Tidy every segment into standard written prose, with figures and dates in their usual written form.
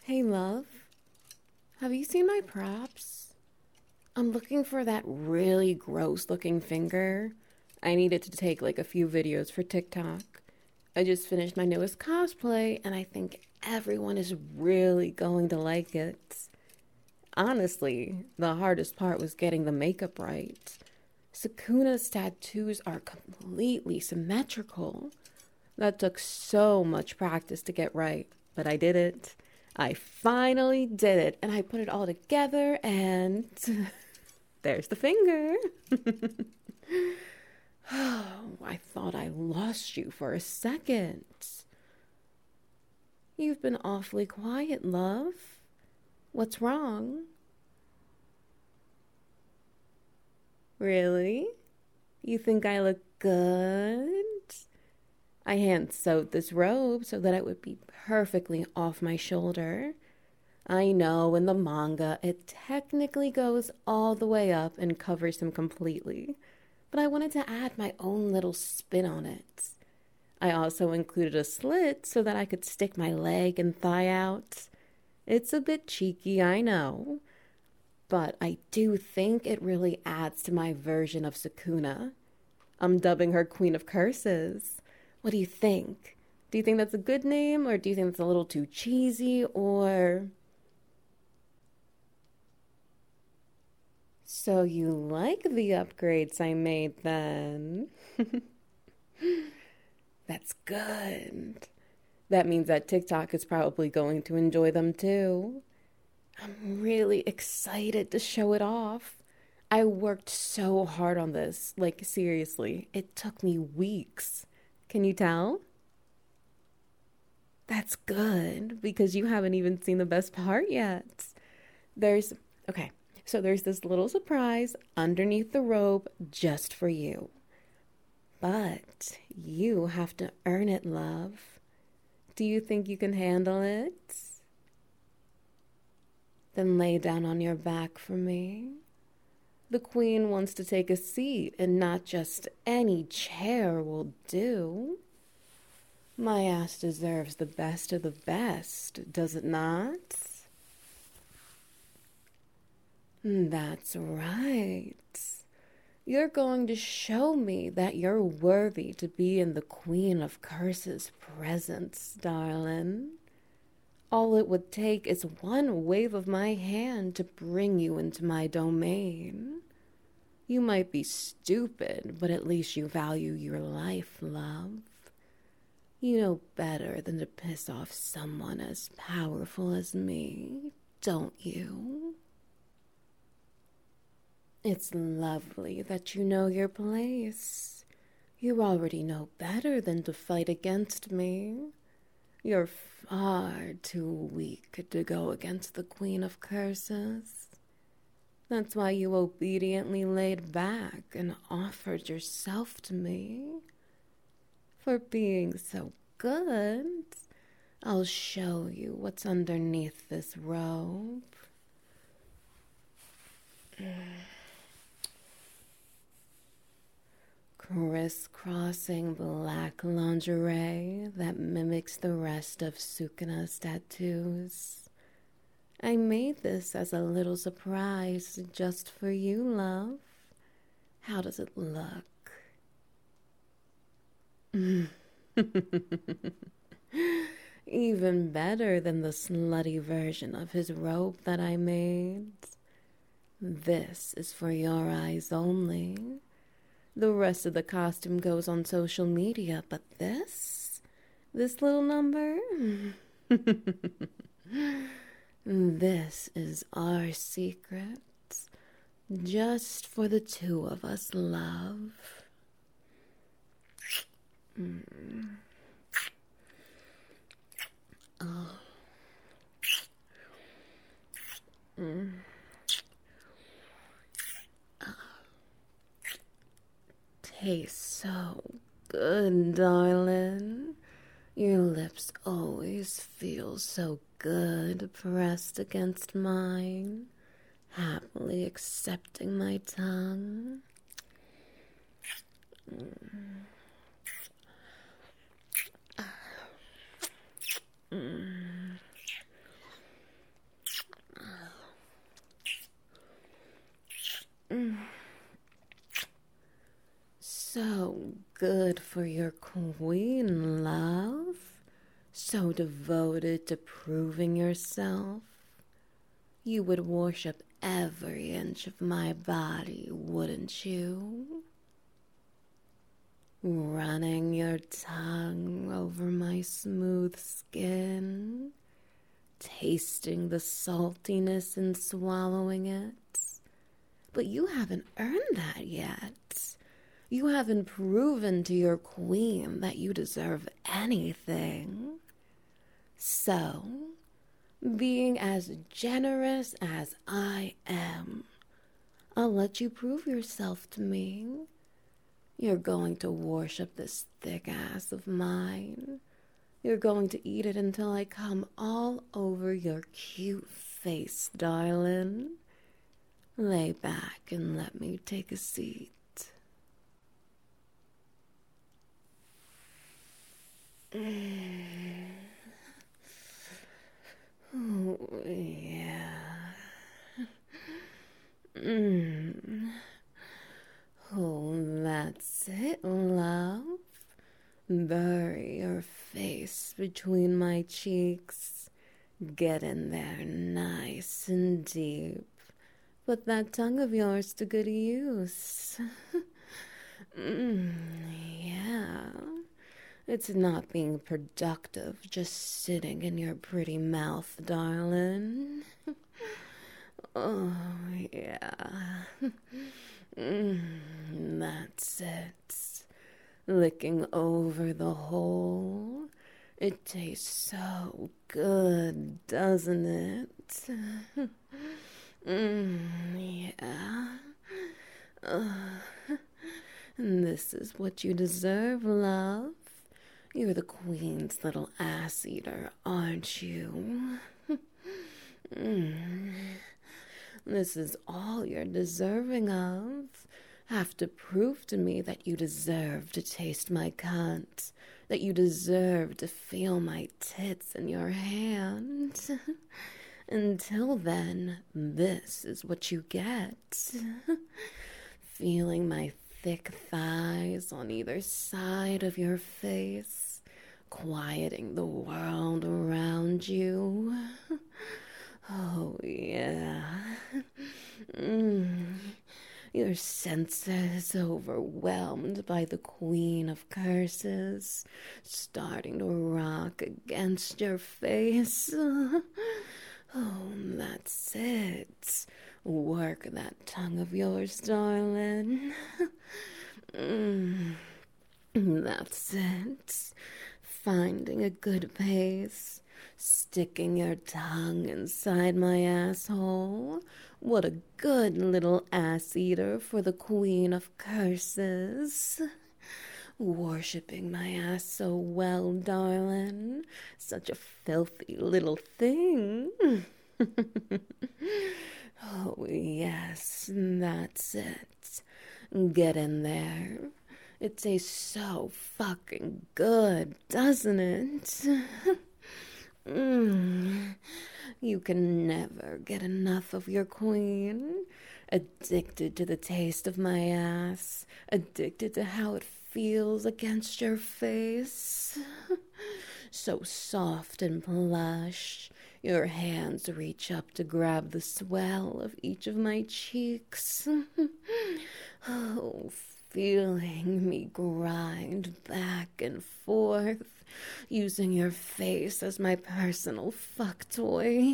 Hey, love, have you seen my props? I'm looking for that really gross looking finger. I needed to take like a few videos for TikTok. I just finished my newest cosplay and I think everyone is really going to like it. Honestly, the hardest part was getting the makeup right. Sakuna's tattoos are completely symmetrical. That took so much practice to get right, but I did it. I finally did it, and I put it all together, and there's the finger. Oh, I thought I lost you for a second. You've been awfully quiet, love. What's wrong? Really? You think I look good? I hand sewed this robe so that it would be perfectly off my shoulder. I know in the manga it technically goes all the way up and covers him completely, but I wanted to add my own little spin on it. I also included a slit so that I could stick my leg and thigh out. It's a bit cheeky, I know, but I do think it really adds to my version of Sukuna. I'm dubbing her Queen of Curses. What do you think? Do you think that's a good name, or do you think it's a little too cheesy, or... So you like the upgrades I made then? That's good. That means that TikTok is probably going to enjoy them too. I'm really excited to show it off. I worked so hard on this. Like, seriously, it took me weeks. Can you tell? That's good because you haven't even seen the best part yet. There's, okay, so there's this little surprise underneath the robe just for you. But you have to earn it, love. Do you think you can handle it? Then lay down on your back for me. The queen wants to take a seat, and not just any chair will do. My ass deserves the best of the best, does it not? That's right. You're going to show me that you're worthy to be in the Queen of Curses' presence, darling. All it would take is one wave of my hand to bring you into my domain. You might be stupid, but at least you value your life, love. You know better than to piss off someone as powerful as me, don't you? It's lovely that you know your place. You already know better than to fight against me. You're far too weak to go against the Queen of Curses. That's why you obediently laid back and offered yourself to me. For being so good, I'll show you what's underneath this robe. Crisscrossing black lingerie that mimics the rest of Sukuna's tattoos. I made this as a little surprise just for you, love. How does it look? Even better than the slutty version of his robe that I made. This is for your eyes only. The rest of the costume goes on social media, but this little number, this is our secret, just for the two of us, love. Oh. Tastes so good, darling. Your lips always feel so good pressed against mine, happily accepting my tongue. so good for your queen, love. So devoted to proving yourself. You would worship every inch of my body, wouldn't you? Running your tongue over my smooth skin, tasting the saltiness and swallowing it. But you haven't earned that yet. You haven't proven to your queen that you deserve anything. So, being as generous as I am, I'll let you prove yourself to me. You're going to worship this thick ass of mine. You're going to eat it until I come all over your cute face, darling. Lay back and let me take a seat. Oh, yeah. Oh, that's it, love. Bury your face between my cheeks. Get in there nice and deep. Put that tongue of yours to good use. Yeah. It's not being productive just sitting in your pretty mouth, darling. Oh, yeah. That's it. Licking over the whole. It tastes so good, doesn't it? Yeah. This is what you deserve, love. You're the queen's little ass eater, aren't you? This is all you're deserving of. Have to prove to me that you deserve to taste my cunt, that you deserve to feel my tits in your hand. Until then, this is what you get. Feeling my thick thighs on either side of your face, quieting the world around you. Oh, yeah. Your senses overwhelmed by the queen of curses, starting to rock against your face. Oh, that's it. Work that tongue of yours, darling. That's it. Finding a good pace. Sticking your tongue inside my asshole. What a good little ass eater for the queen of curses. Worshipping my ass so well, darling. Such a filthy little thing. Oh, yes, that's it. Get in there. It tastes so fucking good, doesn't it? You can never get enough of your queen. Addicted to the taste of my ass. Addicted to how it feels against your face. So soft and plush. Your hands reach up to grab the swell of each of my cheeks. Oh, feeling me grind back and forth, using your face as my personal fuck toy.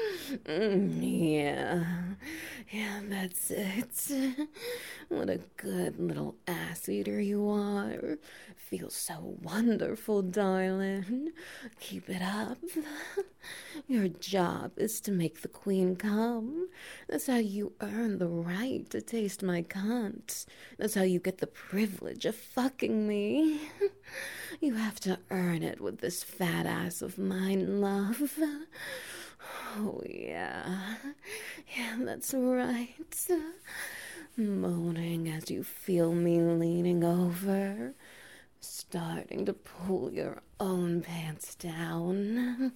Yeah, that's it. What a good little ass eater you are. Feels so wonderful, darling. Keep it up. Your job is to make the queen come. That's how you earn the right to taste my cunt. That's how you get the privilege of fucking me. You have to earn it with this fat ass of mine, love. Oh, yeah. Yeah, that's right. Moaning as you feel me leaning over, starting to pull your own pants down.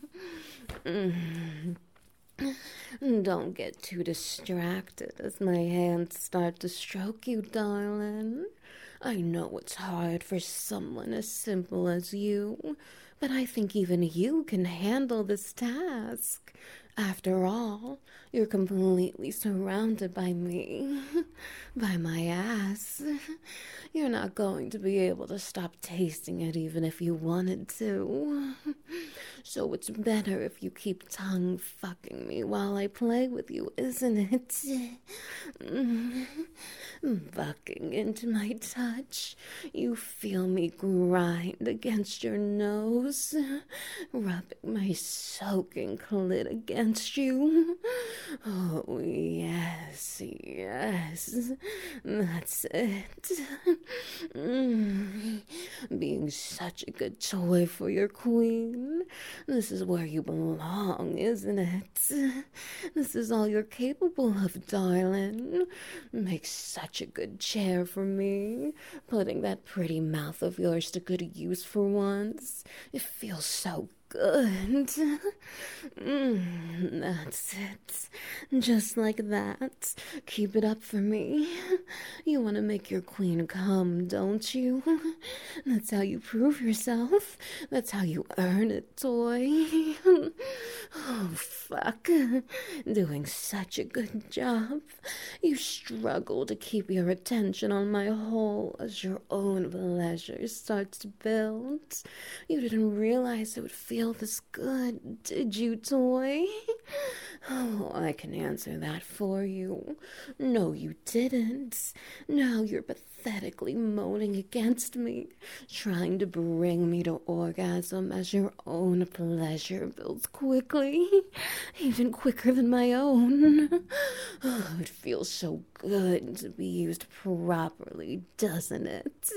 Don't get too distracted as my hands start to stroke you, darling. I know it's hard for someone as simple as you, but I think even you can handle this task. After all, you're completely surrounded by me, by my ass. You're not going to be able to stop tasting it even if you wanted to. So it's better if you keep tongue fucking me while I play with you, isn't it? Bucking into my touch, you feel me grind against your nose, rubbing my soaking clit against you. Oh, yes, yes, that's it. Being such a good toy for your queen. This is where you belong, isn't it? This is all you're capable of, darling. Make such a good chair for me. Putting that pretty mouth of yours to good use for once. It feels so good. That's it. Just like that. Keep it up for me. You want to make your queen come, don't you? That's how you prove yourself. That's how you earn it, toy. Oh, fuck. Doing such a good job. You struggle to keep your attention on my hole as your own pleasure starts to build. You didn't realize it would feel this good, did you, toy? Oh, I can answer that for you. No, you didn't. Now you're pathetically moaning against me, trying to bring me to orgasm as your own pleasure builds quickly, even quicker than my own. Oh, it feels so good to be used properly, doesn't it?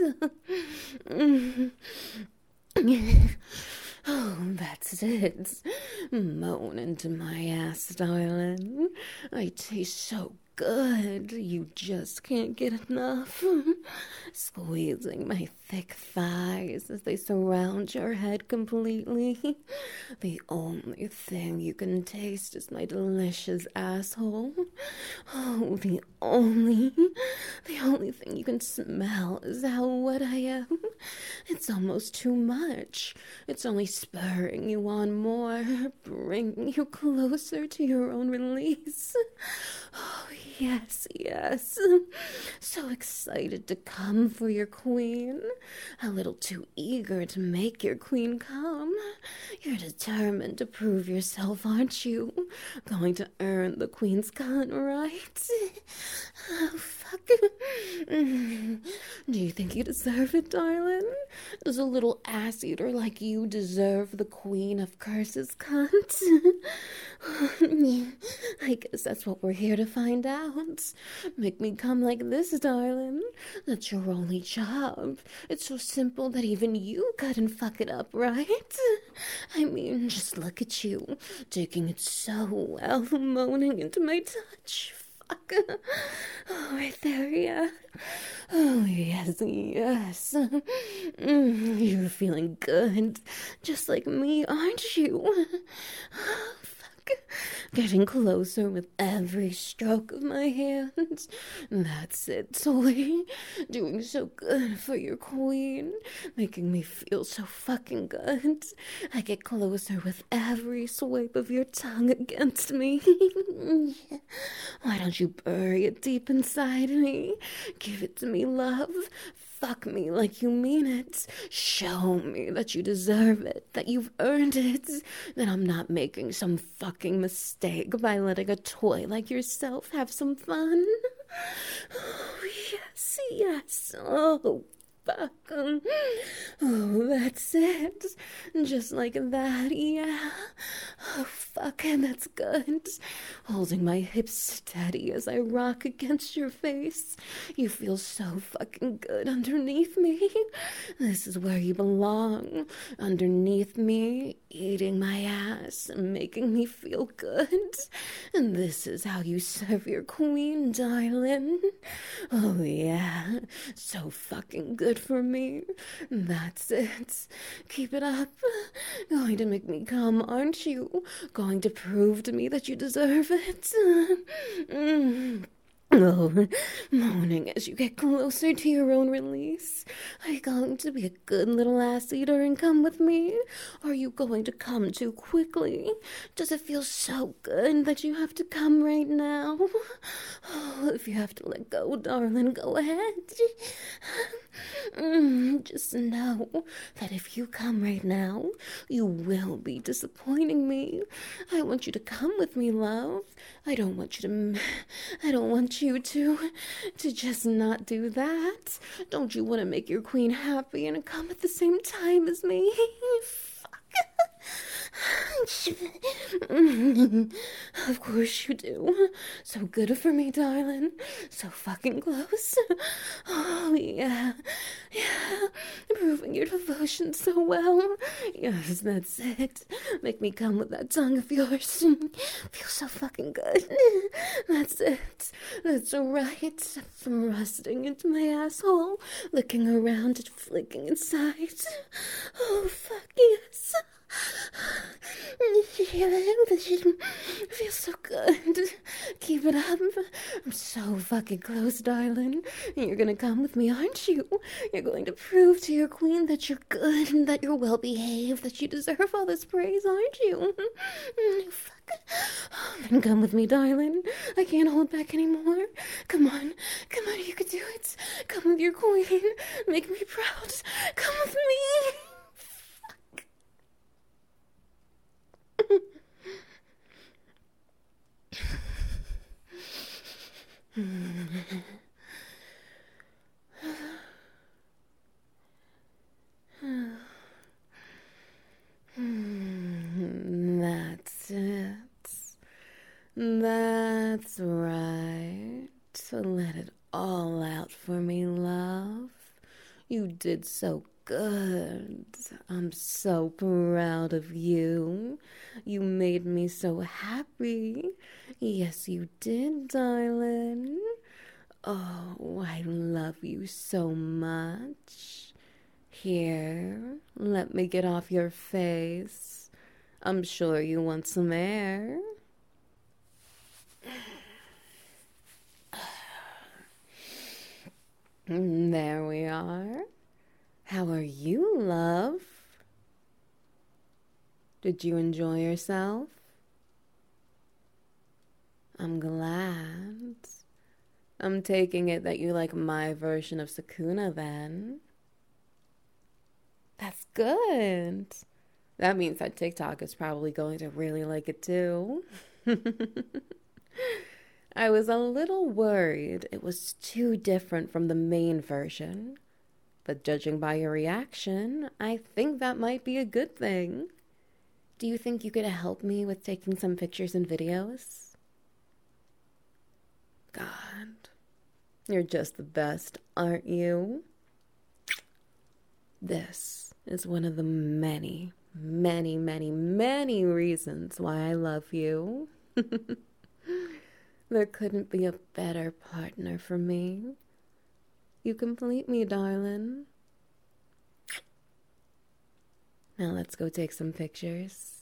Oh, that's it. Moan into my ass, darling. I taste so good. You just can't get enough. Squeezing my thick thighs as they surround your head completely. The only thing you can taste is my delicious asshole. Oh, the only thing you can smell is how wet I am. It's almost too much. It's only spurring you on more, bringing you closer to your own release. Oh, yes, yes. So excited to come for your queen. A little too eager to make your queen come. You're determined to prove yourself, aren't you? Going to earn the queen's gun, right? Oh, fuck. Do you think you deserve it, darling? Does a little ass eater like you deserve the queen of curses, cunt? I guess that's what we're here to find out. Make me come like this, darling. That's your only job. It's so simple that even you couldn't fuck it up, right? I mean, just look at you, taking it so well, moaning into my touch. Fuck. Oh, right there, yeah. Oh, yes, yes. You're feeling good, just like me, aren't you? Getting closer with every stroke of my hand. That's it, toy. Doing so good for your queen. Making me feel so fucking good. I get closer with every swipe of your tongue against me. Why don't you bury it deep inside me? Give it to me, love. Fuck me like you mean it. Show me that you deserve it, that you've earned it, that I'm not making some fucking mistake by letting a toy like yourself have some fun. Oh, yes, yes. Oh, fuck. Oh, that's it. Just like that, yeah. Oh, fuck, that's good. Holding my hips steady as I rock against your face. You feel so fucking good underneath me. This is where you belong. Underneath me, eating my ass and making me feel good. And this is how you serve your queen, darling. Oh, yeah. So fucking good for me. That's it. Keep it up. Going to make me come, aren't you? Going to prove to me that you deserve it. Oh, moaning as you get closer to your own release. Are you going to be a good little ass eater and come with me? Are you going to come too quickly? Does it feel so good that you have to come right now? Oh, if you have to let go, darling, go ahead. Just know that if you come right now, you will be disappointing me. I want you to come with me, love. I don't want you to. I don't want you to just not do that. Don't you want to make your queen happy and come at the same time as me? Of course you do. So good for me, darling. So fucking close. Oh, yeah. Yeah. Proving your devotion so well. Yes, that's it. Make me come with that tongue of yours. Feels so fucking good. That's it. That's right. Thrusting into my asshole. Looking around and flicking inside. Oh, fuck yes. It feels so good. Keep it up. I'm so fucking close, darling. You're gonna come with me, aren't you? You're going to prove to your queen that you're good and that you're well behaved, that you deserve all this praise, aren't you? Fuck. Then come with me, darling. I can't hold back anymore. Come on. Come on, you can do it. Come with your queen. Make me proud. Come with me. That's it. That's right. Let it all out for me, love. You did so good. I'm so proud of you. You made me so happy. Yes, you did, darling. Oh, I love you so much. Here, let me get off your face. I'm sure you want some air. There we are. How are you, love? Did you enjoy yourself? I'm glad. I'm taking it that you like my version of Sakuna then. That's good. That means that TikTok is probably going to really like it too. I was a little worried it was too different from the main version. But judging by your reaction, I think that might be a good thing. Do you think you could help me with taking some pictures and videos? God, you're just the best, aren't you? This is one of the many, many, many, many reasons why I love you. There couldn't be a better partner for me. You complete me, darling. Now let's go take some pictures.